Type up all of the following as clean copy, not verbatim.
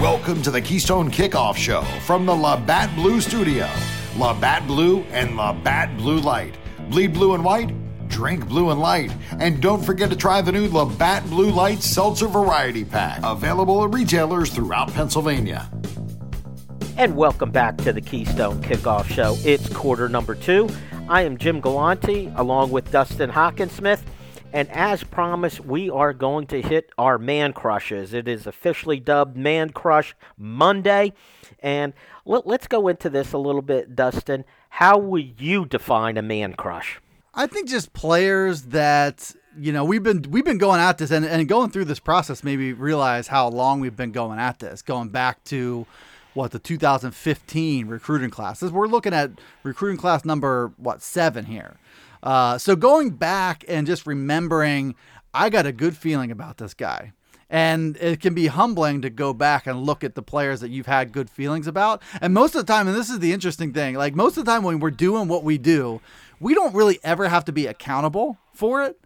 Welcome to the Keystone Kickoff Show from the Labatt Blue Studio. Labatt Blue and Labatt Blue Light. Bleed blue and white, drink blue and light. And don't forget to try the new Labatt Blue Light Seltzer Variety Pack. Available at retailers throughout Pennsylvania. And welcome back to the Keystone Kickoff Show. It's quarter number 2. I am Jim Galante along with Dustin Hockensmith. And as promised, we are going to hit our man crushes. It is officially dubbed Man Crush Monday. And let's go into this a little bit, Dustin. How would you define a man crush? I think just players that, you know, we've been going at this and going through this process made me realize how long we've been going at this, going back to the 2015 recruiting classes. We're looking at recruiting class number 7 here. So going back and just remembering, I got a good feeling about this guy. And it can be humbling to go back and look at the players that you've had good feelings about. And most of the time, and this is the interesting thing, like most of the time when we're doing what we do, we don't really ever have to be accountable for it.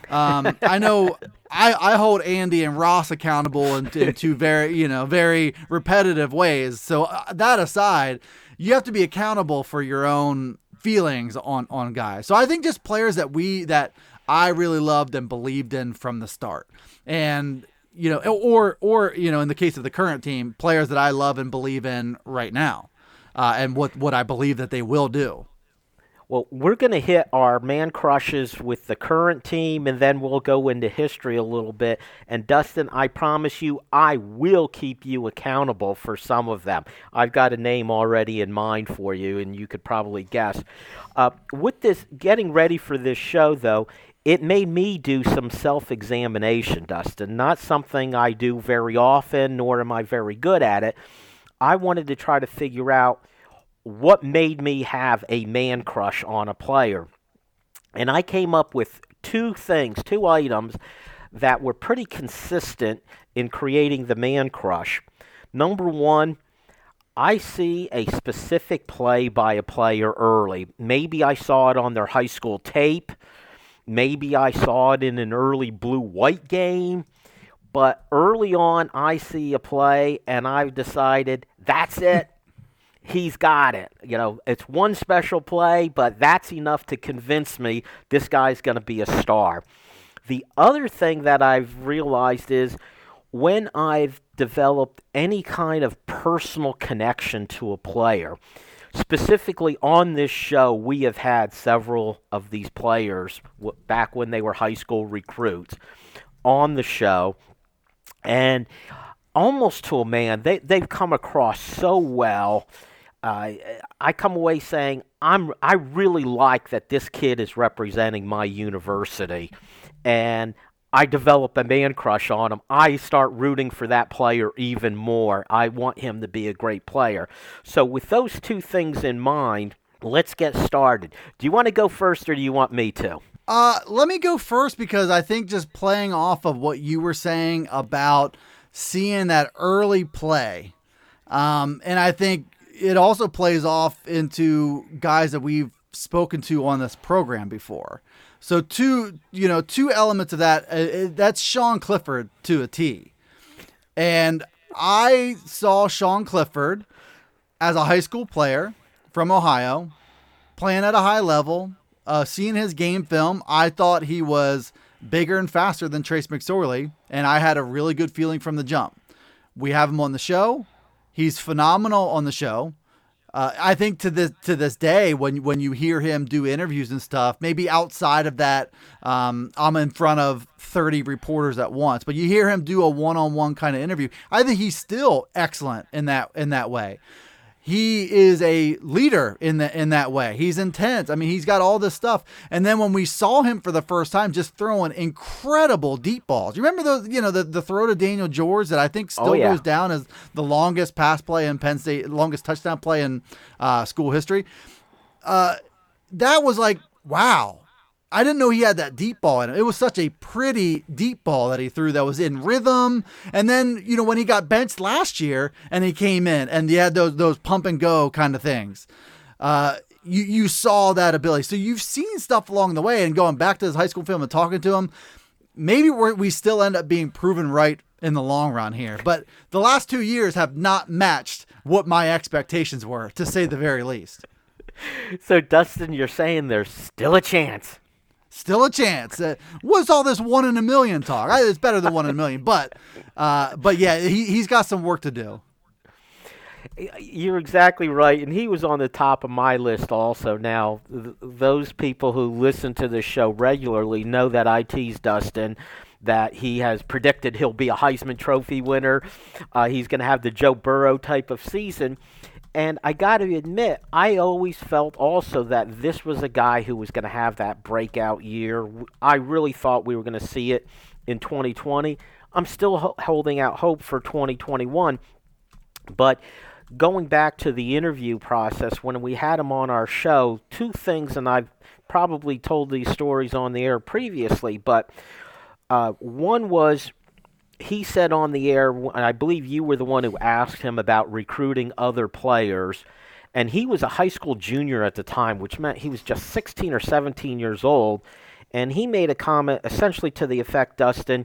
I know I hold Andy and Ross accountable in two very repetitive ways. So that aside, you have to be accountable for your own feelings on guys. So I think just players that I really loved and believed in from the start. And, you know, or you know, in the case of the current team, players that I love and believe in right now, and what I believe that they will do. Well, we're going to hit our man crushes with the current team, and then we'll go into history a little bit. And Dustin, I promise you, I will keep you accountable for some of them. I've got a name already in mind for you, and you could probably guess. With this, getting ready for this show, though, it made me do some self-examination, Dustin. Not something I do very often, nor am I very good at it. I wanted to try to figure out what made me have a man crush on a player. And I came up with two items that were pretty consistent in creating the man crush. Number one, I see a specific play by a player early. Maybe I saw it on their high school tape. Maybe I saw it in an early blue-white game. But early on, I see a play, and I've decided, that's it. He's got it. You know, it's one special play, but that's enough to convince me this guy's going to be a star. The other thing that I've realized is when I've developed any kind of personal connection to a player, specifically on this show, we have had several of these players back when they were high school recruits on the show, and almost to a man, they've come across so well. I come away saying, I really like that this kid is representing my university, and I develop a man crush on him. I start rooting for that player even more. I want him to be a great player. So with those two things in mind, let's get started. Do you want to go first, or do you want me to? Let me go first, because I think just playing off of what you were saying about seeing that early play, and I think it also plays off into guys that we've spoken to on this program before. So two elements of that, that's Sean Clifford to a T. And I saw Sean Clifford as a high school player from Ohio, playing at a high level, seeing his game film. I thought he was bigger and faster than Trace McSorley, and I had a really good feeling from the jump. We have him on the show. He's phenomenal on the show. I think to this day, when you hear him do interviews and stuff, maybe outside of that, I'm in front of 30 reporters at once, but you hear him do a one-on-one kind of interview. I think he's still excellent in that way. He is a leader in that way. He's intense. I mean, he's got all this stuff. And then when we saw him for the first time, just throwing incredible deep balls. You remember those? You know, the throw to Daniel George that I think still goes down as the longest pass play in Penn State, longest touchdown play in school history. That was like, wow. I didn't know he had that deep ball in it. It was such a pretty deep ball that he threw that was in rhythm. And then, you know, when he got benched last year and he came in and he had those pump and go kind of things, you saw that ability. So you've seen stuff along the way, and going back to his high school film and talking to him, maybe we still end up being proven right in the long run here. But the last 2 years have not matched what my expectations were, to say the very least. So, Dustin, you're saying there's still a chance. Still a chance. What's all this 1 in a million talk? It's better than 1 in a million, but yeah, he's got some work to do. You're exactly right, and he was on the top of my list also. Now, those people who listen to this show regularly know that I tease Dustin that he has predicted he'll be a Heisman Trophy winner. He's going to have the Joe Burrow type of season. And I got to admit, I always felt also that this was a guy who was going to have that breakout year. I really thought we were going to see it in 2020. I'm still holding out hope for 2021. But going back to the interview process, when we had him on our show, two things, and I've probably told these stories on the air previously, but one was he said on the air, and I believe you were the one who asked him about recruiting other players, and he was a high school junior at the time, which meant he was just 16 or 17 years old, and he made a comment essentially to the effect, Dustin,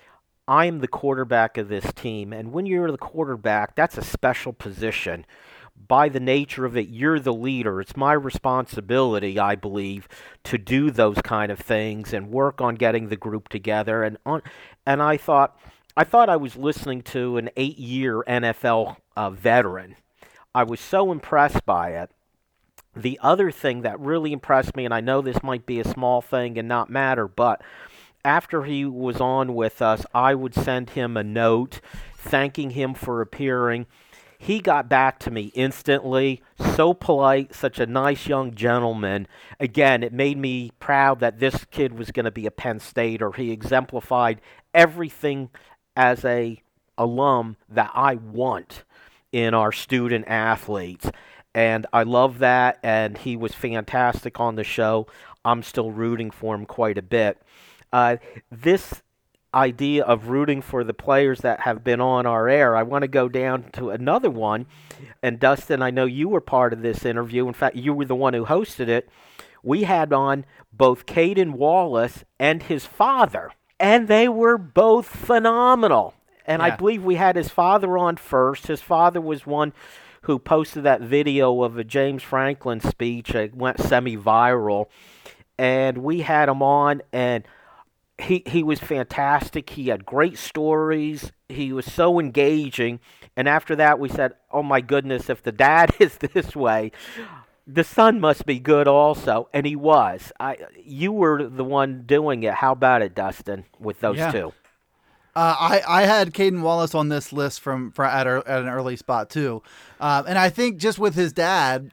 I am the quarterback of this team, and when you're the quarterback, that's a special position. By the nature of it, you're the leader. It's my responsibility, I believe, to do those kind of things and work on getting the group together. And I thought I was listening to an 8-year NFL veteran. I was so impressed by it. The other thing that really impressed me, and I know this might be a small thing and not matter, but after he was on with us, I would send him a note thanking him for appearing. He got back to me instantly, so polite, such a nice young gentleman. Again, it made me proud that this kid was going to be a Penn Stater. He exemplified everything as a alum that I want in our student athletes. And I love that, and he was fantastic on the show. I'm still rooting for him quite a bit. This idea of rooting for the players that have been on our air, I want to go down to another one. And Dustin, I know you were part of this interview. In fact, you were the one who hosted it. We had on both Caden Wallace and his father, and they were both phenomenal. And yeah. I believe we had his father on first. His father was one who posted that video of a James Franklin speech. It went semi-viral. And we had him on, and he was fantastic. He had great stories. He was so engaging. And after that, we said, oh, my goodness, if the dad is this way, the son must be good also. And he was. You were the one doing it. How about it, Dustin, with those two? I had Caden Wallace on this list at an early spot, too. And I think just with his dad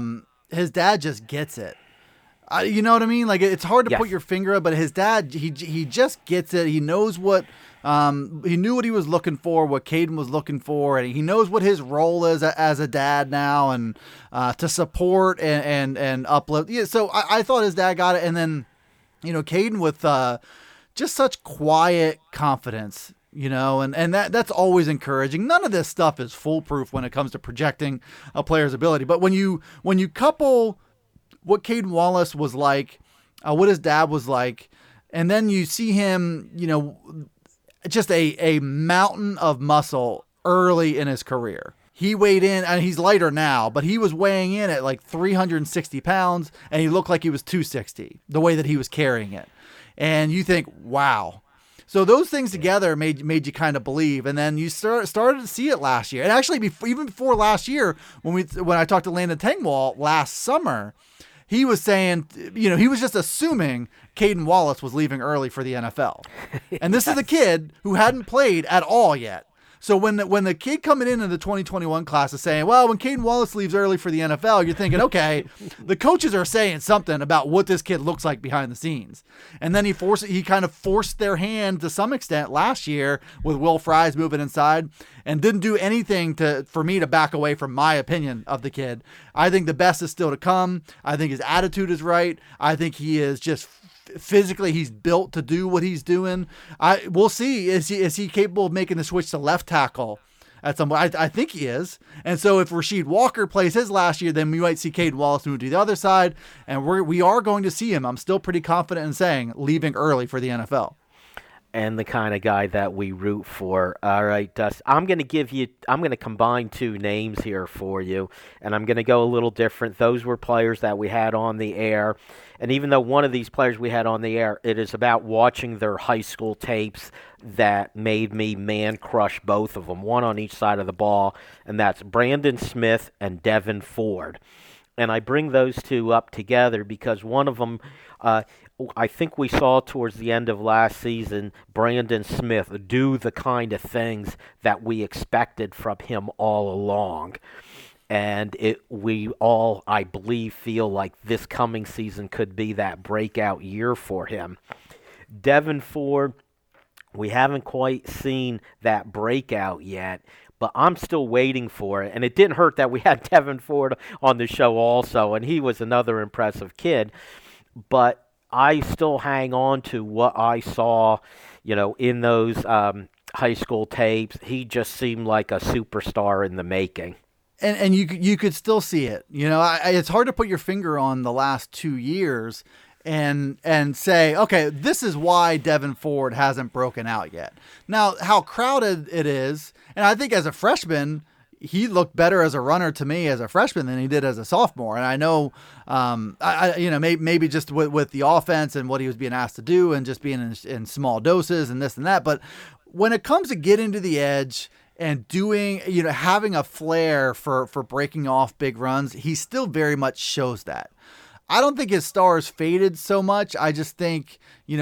just gets it. You know what I mean? Like, it's hard to put your finger up, but his dad, he just gets it. He knows what he knew what he was looking for, what Caden was looking for, and he knows what his role is as a dad now, and to support and uplift. Yeah, so I thought his dad got it, and then Caden with just such quiet confidence. And that's always encouraging. None of this stuff is foolproof when it comes to projecting a player's ability, but when you couple what Caden Wallace was like, what his dad was like, and then you see him, just a mountain of muscle early in his career. He weighed in, and he's lighter now, but he was weighing in at like 360 pounds, and he looked like he was 260, the way that he was carrying it. And you think, wow. So those things together made you kind of believe, and then you started to see it last year. And actually, even before last year, when I talked to Landon Tengwall last summer, he was saying, he was just assuming Caden Wallace was leaving early for the NFL. And this is a kid who hadn't played at all yet. So when the kid coming into the 2021 class is saying, well, when Caden Wallace leaves early for the NFL, you're thinking, okay, the coaches are saying something about what this kid looks like behind the scenes. And then he kind of forced their hand to some extent last year with Will Fries moving inside, and didn't do anything for me to back away from my opinion of the kid. I think the best is still to come. I think his attitude is right. I think he is just physically, he's built to do what he's doing. We'll see. Is he capable of making the switch to left tackle at some point? I think he is. And so if Rasheed Walker plays his last year, then we might see Caden Wallace move to the other side, and we are going to see him. I'm still pretty confident in saying leaving early for the NFL. and the kind of guy that we root for. All right, Dust. I'm going to combine two names here for you, and I'm going to go a little different. Those were players that we had on the air, and even though one of these players we had on the air, it is about watching their high school tapes that made me man crush both of them, one on each side of the ball, and that's Brandon Smith and Devin Ford. And I bring those two up together because one of them, I think we saw towards the end of last season, Brandon Smith do the kind of things that we expected from him all along. And we all, I believe, feel like this coming season could be that breakout year for him. Devin Ford, we haven't quite seen that breakout yet, but I'm still waiting for it. And it didn't hurt that we had Devin Ford on the show also, and he was another impressive kid. But I still hang on to what I saw, in those high school tapes. He just seemed like a superstar in the making. And you could still see it. It's hard to put your finger on the last 2 years and say, okay, this is why Devin Ford hasn't broken out yet. Now, how crowded it is, and I think as a freshman, he looked better as a runner to me as a freshman than he did as a sophomore. And I know, maybe just with the offense and what he was being asked to do and just being in small doses and this and that. But when it comes to getting to the edge and doing, having a flair for breaking off big runs, he still very much shows that. I don't think his stars faded so much. I just think,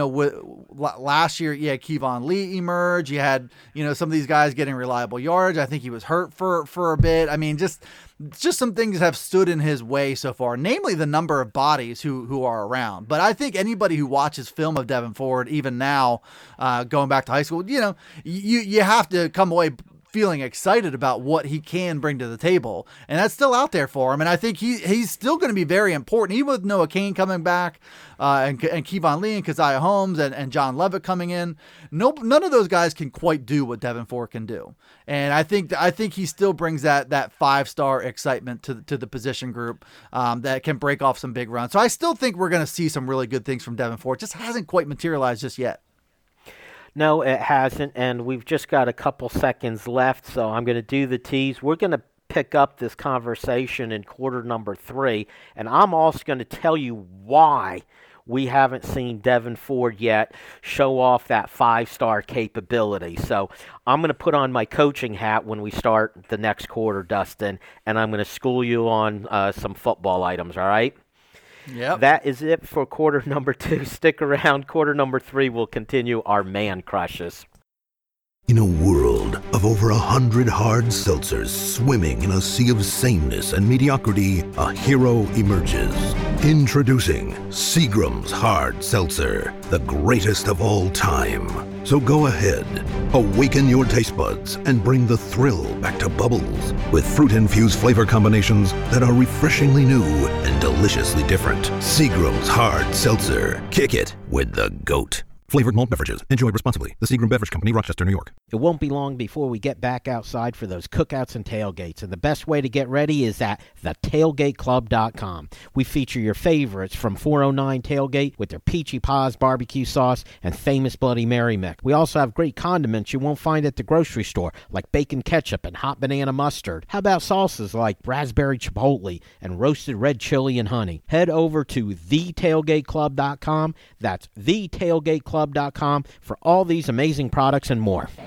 last year, Kevon Lee emerged. You had, some of these guys getting reliable yards. I think he was hurt for a bit. I mean, just some things have stood in his way so far, namely the number of bodies who are around. But I think anybody who watches film of Devin Ford, even now, going back to high school, you have to come away feeling excited about what he can bring to the table. And that's still out there for him. And I think he's still going to be very important, even with Noah Cain coming back, and Kevon Lee and Keziah Holmes and John Levitt coming in. None of those guys can quite do what Devin Ford can do. And I think he still brings that 5-star excitement to the position group, that can break off some big runs. So I still think we're going to see some really good things from Devin Ford. It just hasn't quite materialized just yet. No, it hasn't, and we've just got a couple seconds left, so I'm going to do the tease. We're going to pick up this conversation in quarter number 3, and I'm also going to tell you why we haven't seen Devin Ford yet show off that 5-star capability. So I'm going to put on my coaching hat when we start the next quarter, Dustin, and I'm going to school you on some football items, all right? Yep. That is it for quarter number 2. Stick around. Quarter number 3 will continue our man crushes. In a world of over 100 hard seltzers swimming in a sea of sameness and mediocrity, a hero emerges. Introducing Seagram's Hard Seltzer, the greatest of all time. So go ahead, awaken your taste buds and bring the thrill back to Bubbles with fruit-infused flavor combinations that are refreshingly new and deliciously different. Seagram's Hard Seltzer. Kick it with the GOAT. Flavored malt beverages. Enjoy responsibly. The Seagram Beverage Company, Rochester, New York. It won't be long before we get back outside for those cookouts and tailgates, and the best way to get ready is at thetailgateclub.com. We feature your favorites from 409 Tailgate with their Peachy Paws barbecue sauce and famous Bloody Mary mix. We also have great condiments you won't find at the grocery store, like bacon ketchup and hot banana mustard. How about salsas like raspberry chipotle and roasted red chili and honey? Head over to thetailgateclub.com. That's thetailgateclub.com for all these amazing products and more.